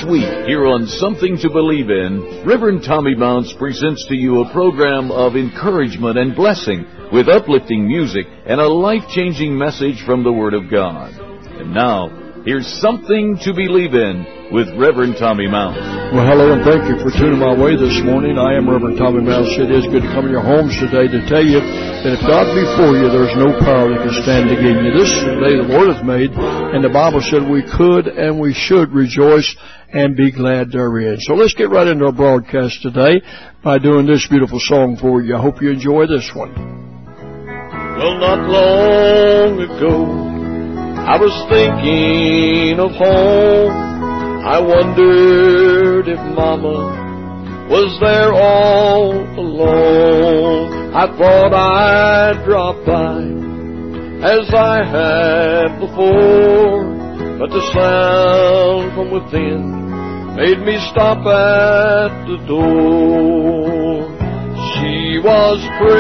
Each week, here on Something to Believe In, Reverend Tommy Mounts presents to you a program of encouragement and blessing with uplifting music and a life-changing message from the Word of God. And now, here's Something to Believe In with Reverend Tommy Mounts. Well, hello, and thank you for tuning my way this morning. I am Reverend Tommy Mounts. It is good to come in your homes today to tell you that if God be for you, there's no power that can stand against you. This is the day the Lord has made, and the Bible said we could and we should rejoice and be glad therein. So let's get right into our broadcast today by doing this beautiful song for you. I hope you enjoy this one. Well, not long ago, I was thinking of home. I wondered if Mama was there all alone. I thought I'd drop by as I had before, but the sound from within made me stop at the door. She was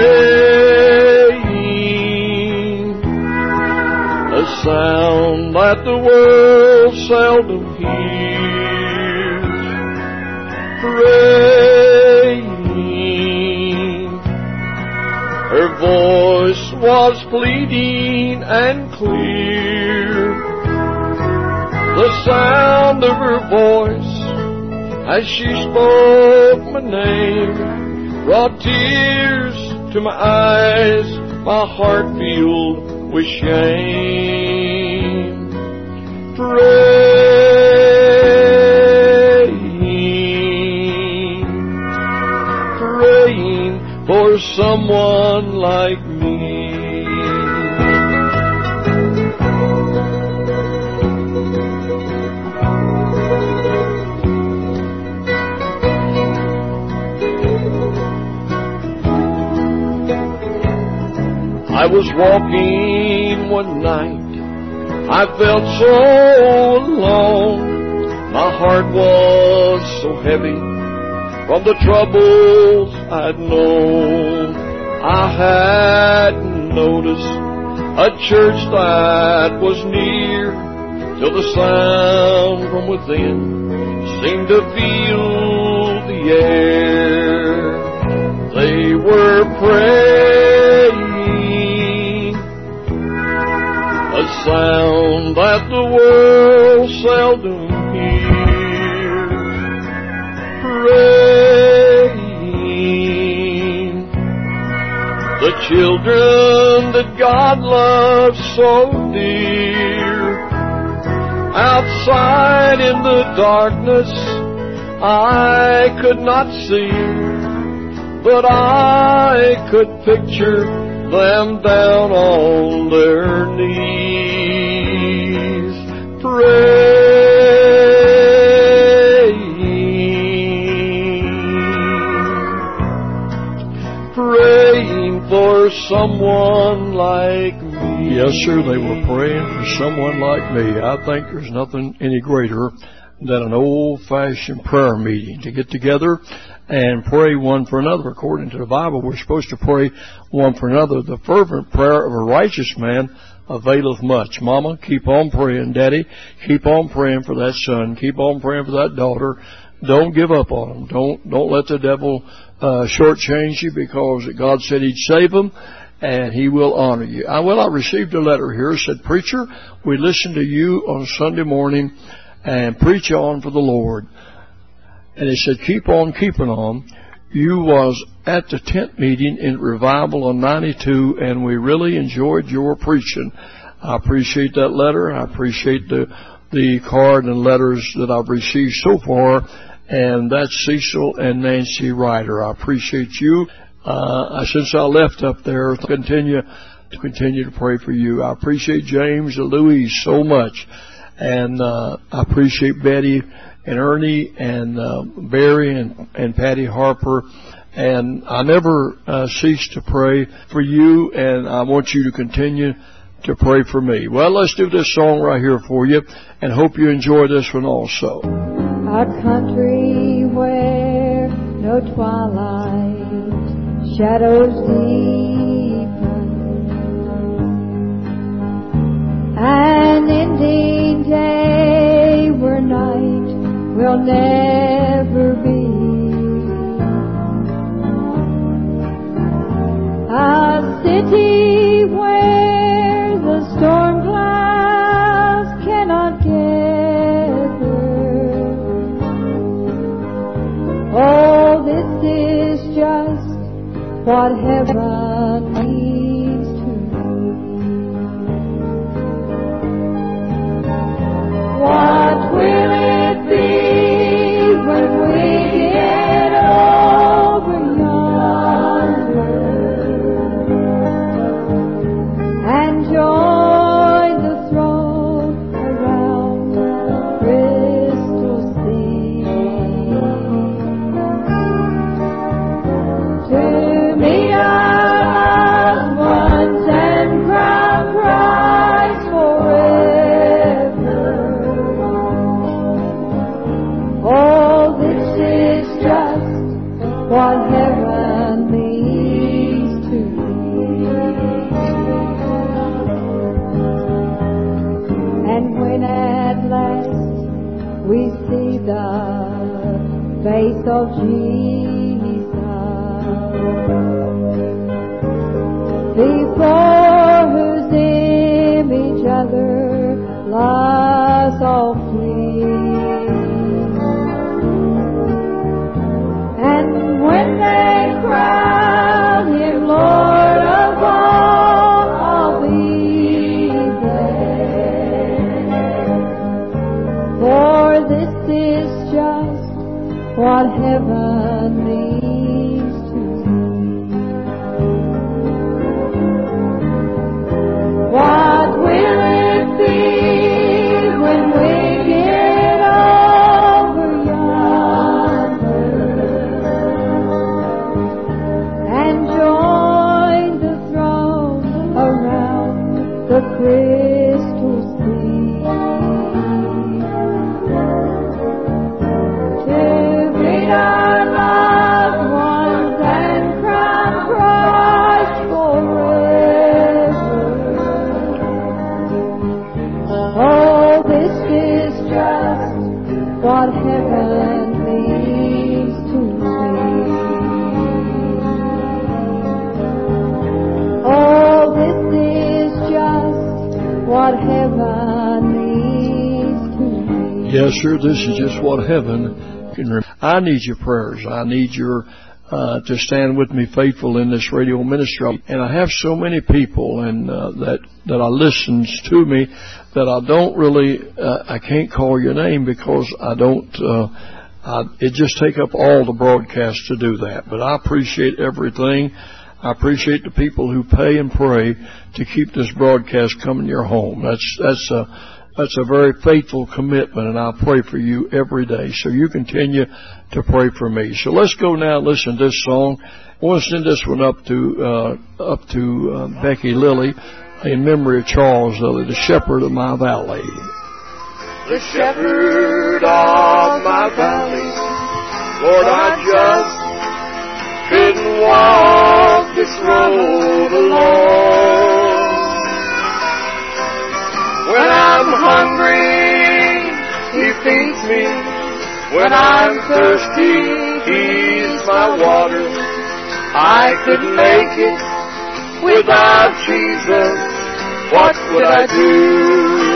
praying, a sound that the world seldom hears. Praying, her voice was pleading and clear. The sound of her voice as she spoke my name brought tears to my eyes, my heart filled with shame. Praying for someone like me. I was walking one night, I felt so alone. My heart was so heavy from the troubles I'd known. I hadn't noticed a church that was near, till the sound from within seemed to fill the air. They were praying, a sound that the world seldom hears. Praying, the children that God loves so dear. Outside in the darkness I could not see, but I could picture them down on their knees, praying for someone like me. Yes, sir, they were praying for someone like me. I think there's nothing any greater than an old-fashioned prayer meeting, to get together and pray one for another. According to the Bible, we're supposed to pray one for another. The fervent prayer of a righteous man availeth much. Mama, keep on praying. Daddy, keep on praying for that son. Keep on praying for that daughter. Don't give up on them. Don't let the devil shortchange you, because God said He'd save them and He will honor you. I received a letter here. It said, "Preacher, we listened to you on Sunday morning and preach on for the Lord." And it said, "Keep on keeping on. You was at the tent meeting in Revival on 92, and we really enjoyed your preaching." I appreciate that letter. I appreciate the card and letters that I've received so far. And that's Cecil and Nancy Ryder. I appreciate you. Since I left up there, continue to pray for you. I appreciate James and Louise so much. And I appreciate Betty and Ernie and Barry and Patty Harper. And I never cease to pray for you, and I want you to continue to pray for me. Well, let's do this song right here for you, and hope you enjoy this one also. A country where no twilight shadows deepen, an ending day where night will never be. A city where the storm clouds cannot gather. Oh, this is just what heaven means to me. What will it be when we get over yonder and join the throne around the crystal sea? To meet our loved ones and crown Christ forever. Oh, this is just what heaven means to me. And when at last we see the face of Jesus, before whose image other lies all free, and when they crown Him Lord of all, I'll be there. For this is just what heaven means to me. What will it be when we get over yonder and join the throne around the crystal sea? To meet our loved ones and crown Christ forever. Oh, this is just what heaven means to me. Oh, this is just what heaven means to me. Yes, sir, this is just what heaven can remember. I need your prayers. I need your to stand with me faithful in this radio ministry. And I have so many people and that I listens to me that I don't really I can't call your name because I don't it just take up all the broadcast to do that. But I appreciate everything. I appreciate the people who pay and pray to keep this broadcast coming to your home. That's a very faithful commitment, and I pray for you every day. So you continue to pray for me. So let's go now and listen to this song. I want to send this one up to Becky Lilly in memory of Charles Lilly, the shepherd of my valley. The shepherd of my valley, Lord, I just couldn't walk this road alone. When I'm hungry, He feeds me. When I'm thirsty, He's my water. I couldn't make it without Jesus. What would I do?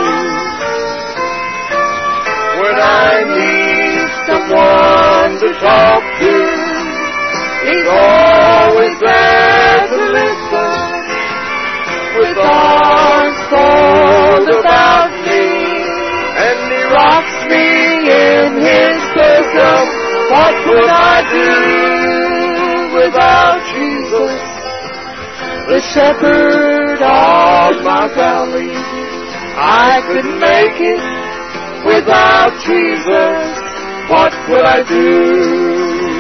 When I need someone to talk to, He's always there to listen. With arms fold about me, and He rocks me in His bosom. What would I do without Jesus, the shepherd of my valley? I couldn't make it without Jesus. What would I do?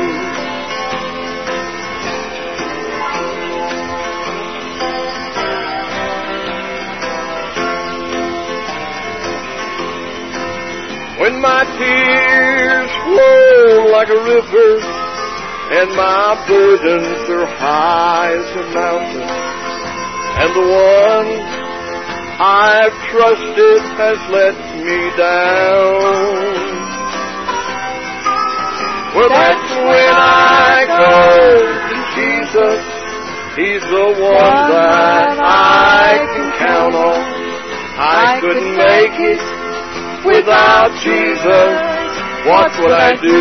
When my tears flow like a river and my burdens are high as a mountain, and the one I've trusted has let me down, Well, that's when I go to Jesus. He's the one that I can count on. I couldn't make it without Jesus. What would I do?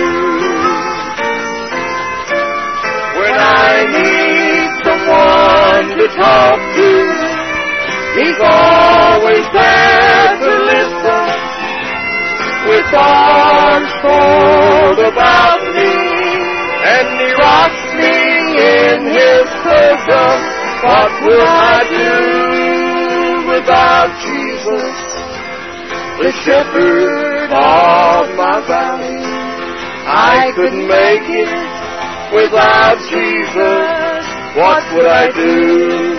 When I need someone to talk to, He's always there to listen, with arms folded about me, and He rocks me in His bosom. What will I do without Jesus, the shepherd of my valley? I couldn't make it without Jesus. What would I do?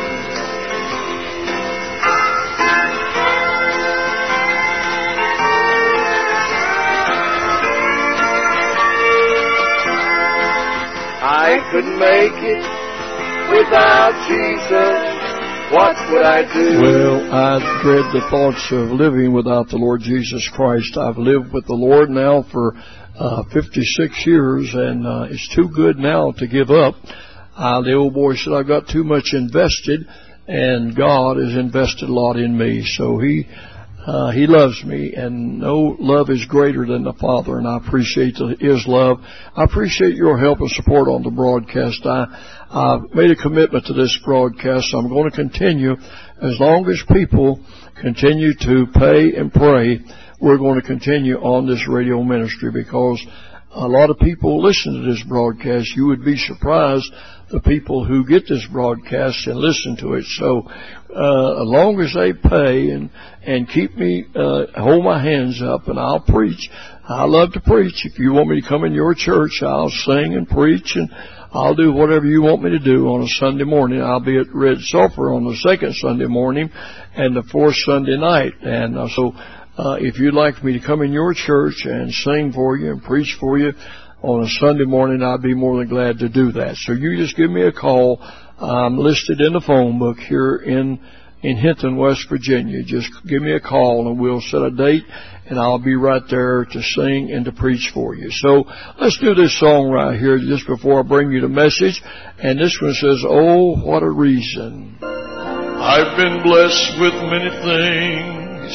I couldn't make it without Jesus. What would I do? Well, I dread the thoughts of living without the Lord Jesus Christ. I've lived with the Lord now for 56 years, and it's too good now to give up. The old boy said, I've got too much invested, and God has invested a lot in me. So He loves me, and no love is greater than the Father, and I appreciate His love. I appreciate your help and support on the broadcast. I made a commitment to this broadcast. So I'm going to continue. As long as people continue to pay and pray, we're going to continue on this radio ministry, because a lot of people listen to this broadcast. You would be surprised the people who get this broadcast and listen to it. So as long as they pay and keep me, hold my hands up, and I'll preach. I love to preach. If you want me to come in your church, I'll sing and preach, and I'll do whatever you want me to do on a Sunday morning. I'll be at Red Sulphur on the second Sunday morning and the fourth Sunday night. And so if you'd like me to come in your church and sing for you and preach for you on a Sunday morning, I'd be more than glad to do that. So you just give me a call. I'm listed in the phone book here in Hinton, West Virginia. Just give me a call and we'll set a date, and I'll be right there to sing and to preach for you. So let's do this song right here just before I bring you the message. And this one says, Oh, what a reason. I've been blessed with many things.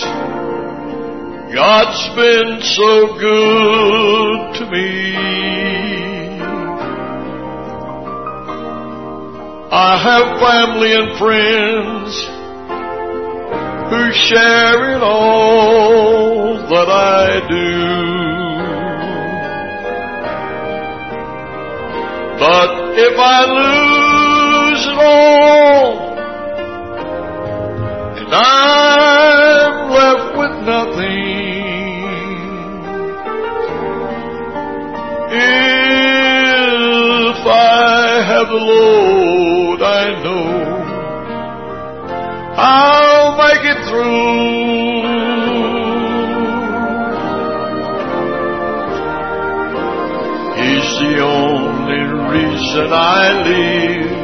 God's been so good to me. I have family and friends who share in all that I do. But if I lose it all and I'm left with nothing, if I have the Lord, I know I'll make it through. He's the only reason I live.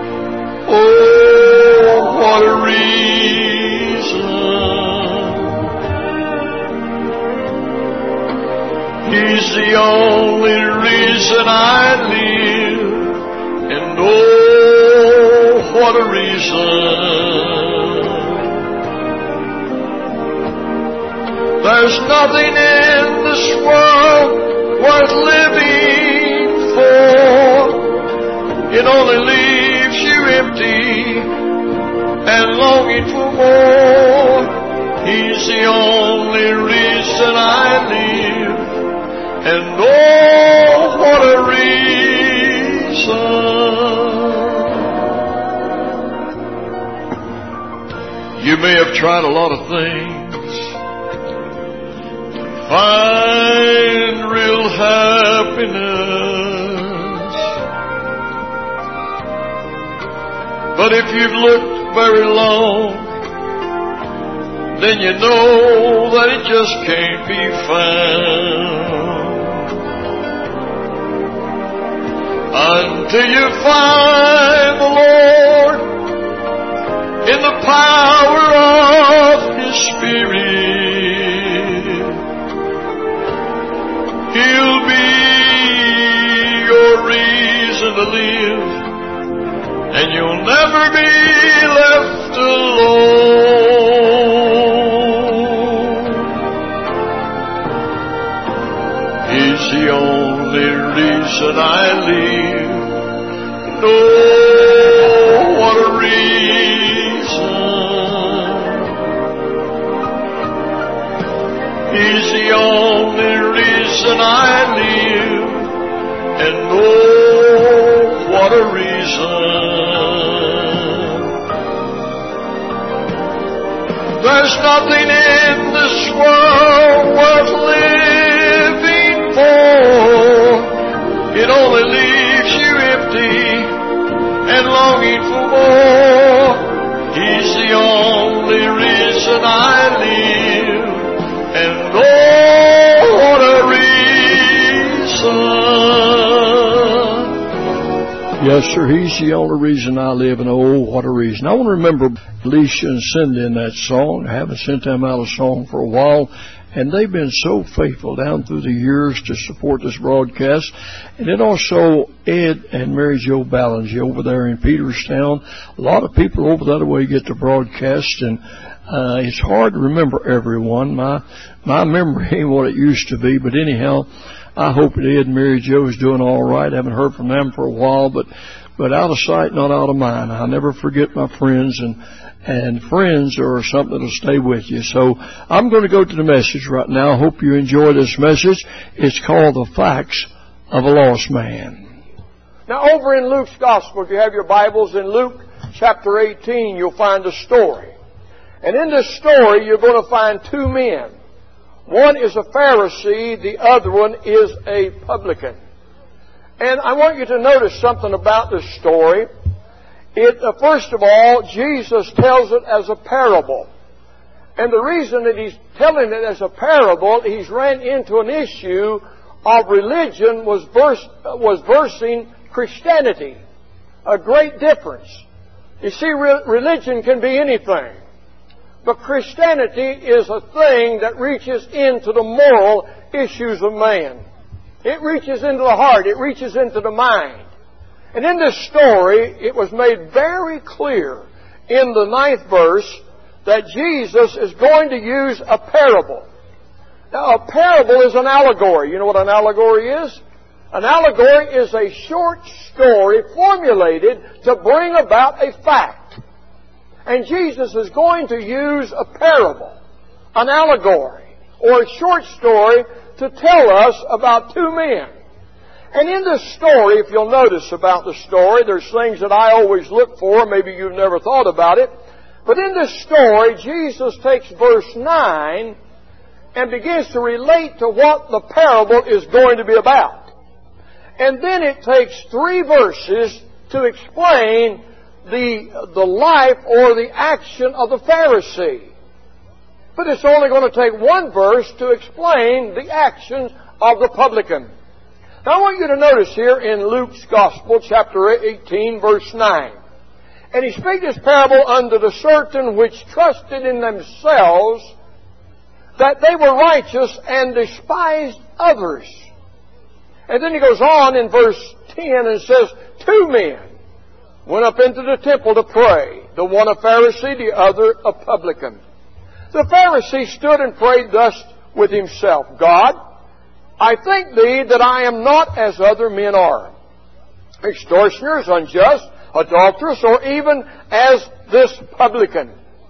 Oh, what a reason. He's the only reason I live. And oh, what a reason. There's nothing in this world worth living for. It only leaves you empty and longing for more. He's the only reason I live. And oh, what a reason. You may have tried a lot of things to find real happiness, but if you've looked very long, then you know that it just can't be found until you find the Lord in the power of His Spirit. He'll be and you'll never be left alone. He's the only reason I live. Oh, what a reason. He's the only reason I live. And oh, what a reason. There's nothing in this world worth living for. It only leaves you empty and longing for more. He's the only reason I live. And oh, what a reason. Yes, sir, He's the only reason I live, and oh, what a reason. I want to remember Alicia and Cindy in that song. I haven't sent them out a song for a while, and they've been so faithful down through the years to support this broadcast. And then also Ed and Mary Jo Ballinger over there in Peterstown. A lot of people over that way get the broadcast, and it's hard to remember everyone. My memory ain't what it used to be, but anyhow, I hope that Ed and Mary Jo is doing all right. I haven't heard from them for a while, but out of sight, not out of mind. I never forget my friends, and friends are something that'll stay with you. So I'm going to go to the message right now. I hope you enjoy this message. It's called The Facts of a Lost Man. Now, over in Luke's Gospel, if you have your Bibles, in Luke chapter 18, you'll find a story. And in this story, you're going to find two men. One is a Pharisee, the other one is a publican. And I want you to notice something about this story. First of all, Jesus tells it as a parable. And the reason that He's telling it as a parable, He's ran into an issue of religion was versing Christianity. A great difference. You see, religion can be anything. But Christianity is a thing that reaches into the moral issues of man. It reaches into the heart. It reaches into the mind. And in this story, it was made very clear in the 9th verse that Jesus is going to use a parable. Now, a parable is an allegory. You know what an allegory is? An allegory is a short story formulated to bring about a fact. And Jesus is going to use a parable, an allegory, or a short story to tell us about two men. And in this story, if you'll notice about the story, there's things that I always look for. Maybe you've never thought about it. But in this story, Jesus takes verse 9 and begins to relate to what the parable is going to be about. And then it takes 3 verses to explain the life or the action of the Pharisee. But it's only going to take 1 verse to explain the actions of the publican. Now I want you to notice here in Luke's Gospel, chapter 18, verse 9. And He spake this parable unto the certain which trusted in themselves that they were righteous and despised others. And then He goes on in verse 10 and says, 2 men went up into the temple to pray, the one a Pharisee, the other a publican. The Pharisee stood and prayed thus with himself, God, I thank Thee that I am not as other men are, extortioners, unjust, adulterous, or even as this publican.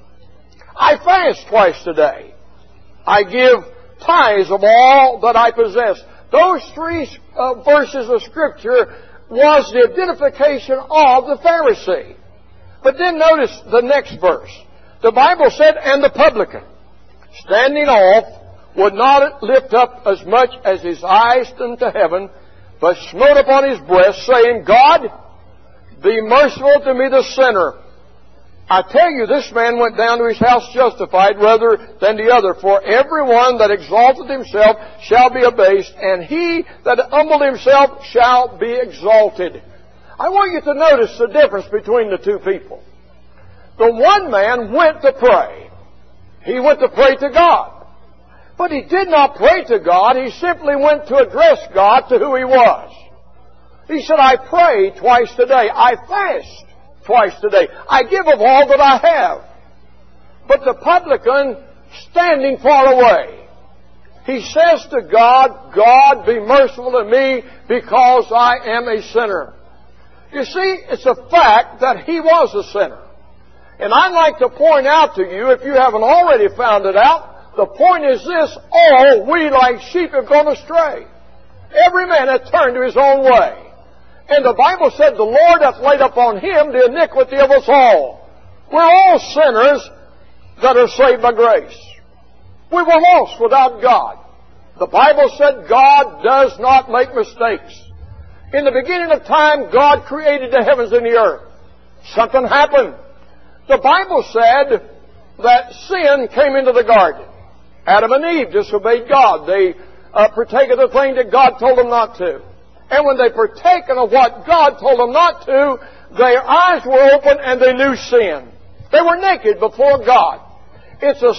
I fast twice a day. I give tithes of all that I possess. Those 3 verses of Scripture was the identification of the Pharisee. But then notice the next verse. The Bible said, and the publican, standing off, would not lift up as much as his eyes unto heaven, but smote upon his breast, saying, God, be merciful to me the sinner. I tell you, this man went down to his house justified rather than the other. For everyone that exalteth himself shall be abased, and he that humbled himself shall be exalted. I want you to notice the difference between the 2 people. The one man went to pray. He went to pray to God. But he did not pray to God. He simply went to address God to who He was. He said, I pray twice a day. I fast. twice today. I give of all that I have. But the publican, standing far away, he says to God, God, be merciful to me because I am a sinner. You see, it's a fact that he was a sinner. And I'd like to point out to you, if you haven't already found it out, the point is this: all we like sheep have gone astray. Every man hath turned to his own way. And the Bible said, the Lord hath laid upon him the iniquity of us all. We're all sinners that are saved by grace. We were lost without God. The Bible said God does not make mistakes. In the beginning of time, God created the heavens and the earth. Something happened. The Bible said that sin came into the garden. Adam and Eve disobeyed God. They partake of the thing that God told them not to. And when they partaken of what God told them not to, their eyes were open and they knew sin. They were naked before God. It's a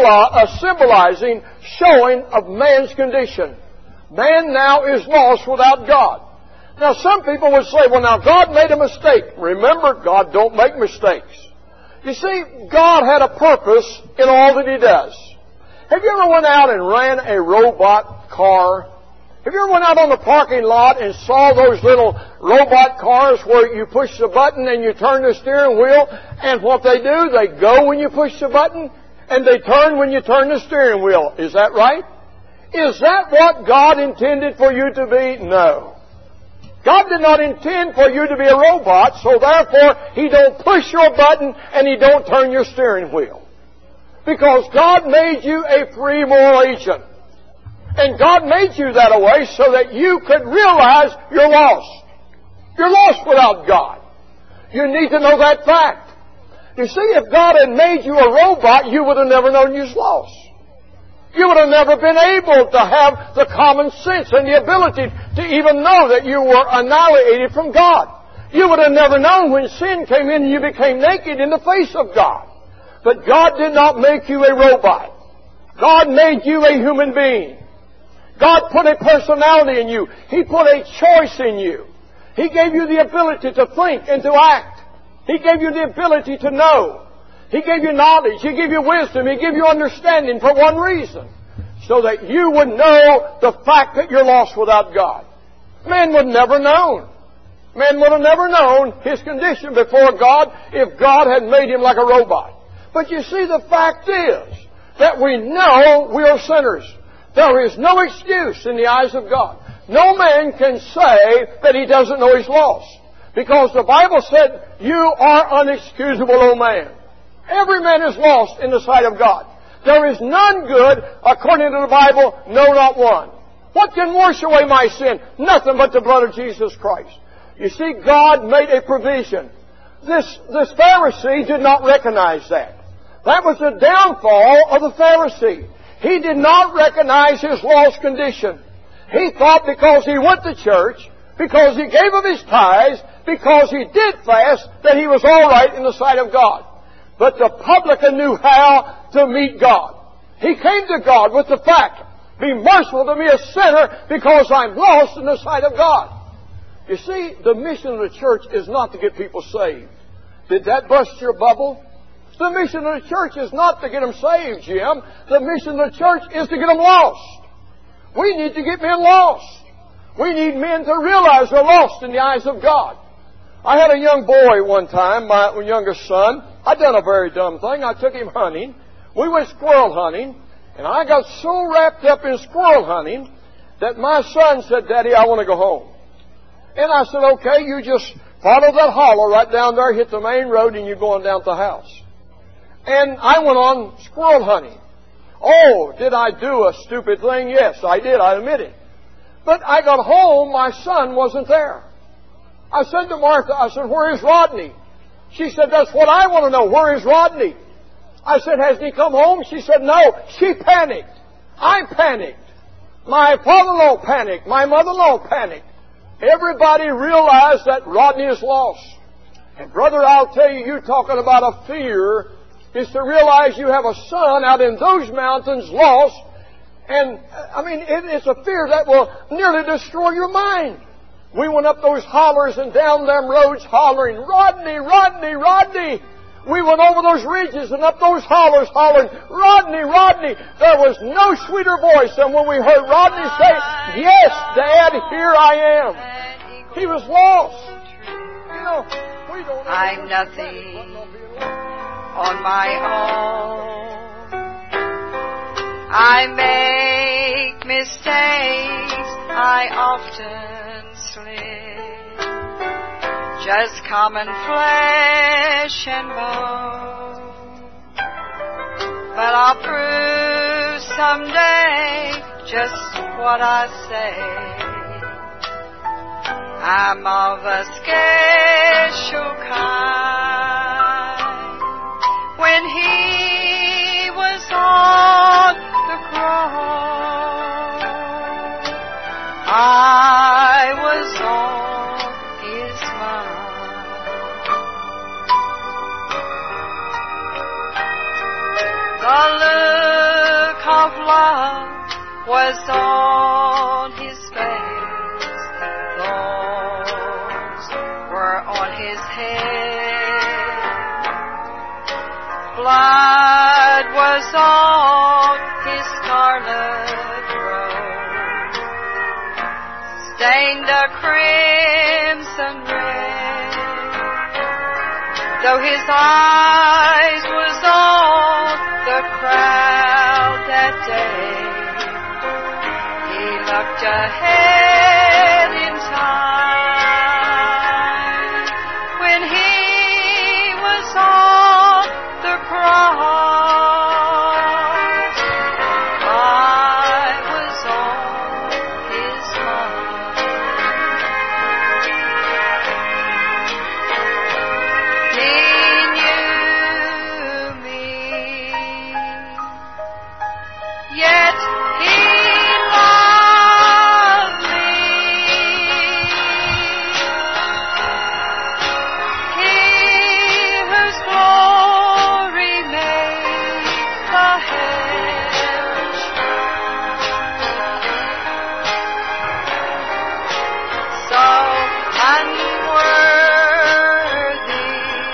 symbolizing showing of man's condition. Man now is lost without God. Now some people would say, well now God made a mistake. Remember, God don't make mistakes. You see, God had a purpose in all that He does. Have you ever went out and ran a robot car? Have you ever went out on the parking lot and saw those little robot cars where you push the button and you turn the steering wheel, and what they do, they go when you push the button and they turn when you turn the steering wheel. Is that right? Is that what God intended for you to be? No. God did not intend for you to be a robot, so therefore He don't push your button and He don't turn your steering wheel. Because God made you a free moral agent. And God made you that way so that you could realize you're lost. You're lost without God. You need to know that fact. You see, if God had made you a robot, you would have never known you was lost. You would have never been able to have the common sense and the ability to even know that you were annihilated from God. You would have never known when sin came in and you became naked in the face of God. But God did not make you a robot. God made you a human being. God put a personality in you. He put a choice in you. He gave you the ability to think and to act. He gave you the ability to know. He gave you knowledge. He gave you wisdom. He gave you understanding for one reason. So that you would know the fact that you're lost without God. Man would never known. Man would have never known his condition before God if God had made him like a robot. But you see, the fact is that we know we are sinners. There is no excuse in the eyes of God. No man can say that he doesn't know he's lost. Because the Bible said, you are unexcusable, O man. Every man is lost in the sight of God. There is none good, according to the Bible, no, not one. What can wash away my sin? Nothing but the blood of Jesus Christ. You see, God made a provision. This Pharisee did not recognize that. That was the downfall of the Pharisee. He did not recognize his lost condition. He thought because he went to church, because he gave of his tithes, because he did fast, that he was all right in the sight of God. But the publican knew how to meet God. He came to God with the fact, be merciful to me, a sinner, because I'm lost in the sight of God. You see, the mission of the church is not to get people saved. Did that bust your bubble? The mission of the church is not to get them saved, Jim. The mission of the church is to get them lost. We need to get men lost. We need men to realize they're lost in the eyes of God. I had a young boy one time, my youngest son. I'd done a very dumb thing. I took him hunting. We went squirrel hunting, and I got so wrapped up in squirrel hunting that my son said, Daddy, I want to go home. And I said, okay, you just follow that hollow right down there, hit the main road, and you're going down to the house. And I went on squirrel hunting. Oh, did I do a stupid thing? Yes, I did. I admit it. But I got home, my son wasn't there. I said to Martha, I said, where is Rodney? She said, that's what I want to know. Where is Rodney? I said, has he come home? She said, no. She panicked. I panicked. My father-in-law panicked. My mother-in-law panicked. Everybody realized that Rodney is lost. And brother, I'll tell you, you're talking about a fear, is to realize you have a son out in those mountains lost. And, I mean, it's a fear that will nearly destroy your mind. We went up those hollers and down them roads hollering, Rodney, Rodney, Rodney. We went over those ridges and up those hollers hollering, Rodney, Rodney. There was no sweeter voice than when we heard Rodney say, yes, Dad, here I am. He was lost. You know, we don't know. I'm nothing on my own. I make mistakes. I often slip. Just common flesh and bone. But I'll prove someday just what I say. I'm of a special kind. When He was on the cross, I was on His mind. The look of love was on His face. Thorns were on His head. Blood was on His scarlet robe, stained a crimson red. Though His eyes was on the crowd that day, He looked ahead in time. When He was on the cross, I was on His mind. He knew me, yet He loved me. He whose glory made the heavens so unworthy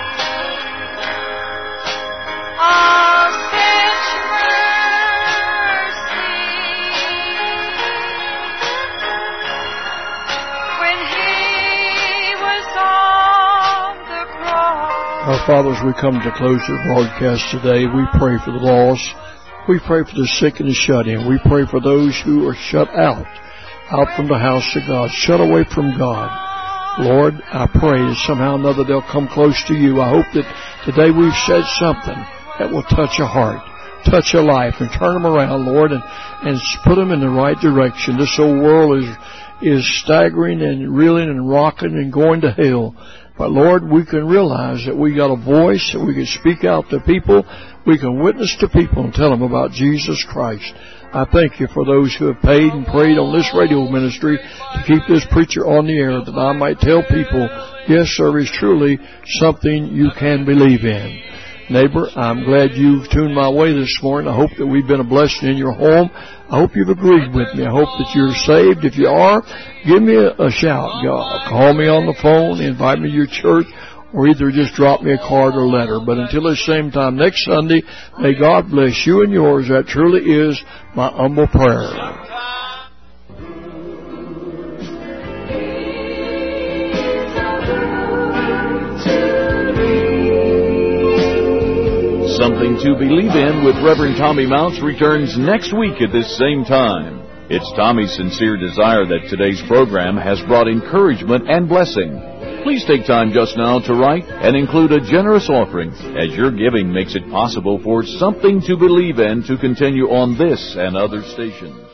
of such mercy. When He was on the cross. Our Father, as we come to close the broadcast today, we pray for the lost. We pray for the sick and the shut in. We pray for those who are shut out from the house of God, shut away from God. Lord, I pray that somehow or another they'll come close to You. I hope that today we've said something that will touch a heart, touch a life, and turn them around, Lord, and put them in the right direction. This whole world is staggering and reeling and rocking and going to hell. But Lord, we can realize that we got a voice, that we can speak out to people, we can witness to people and tell them about Jesus Christ. I thank You for those who have paid and prayed on this radio ministry to keep this preacher on the air, that I might tell people, yes, service truly something you can believe in. Neighbor, I'm glad you've tuned my way this morning. I hope that we've been a blessing in your home. I hope you've agreed with me. I hope that you're saved. If you are, give me a shout. Call me on the phone, invite me to your church, or either just drop me a card or letter. But until the same time next Sunday, may God bless you and yours. That truly is my humble prayer. Something to Believe In with Reverend Tommy Mounts returns next week at this same time. It's Tommy's sincere desire that today's program has brought encouragement and blessing. Please take time just now to write and include a generous offering, as your giving makes it possible for Something to Believe In to continue on this and other stations.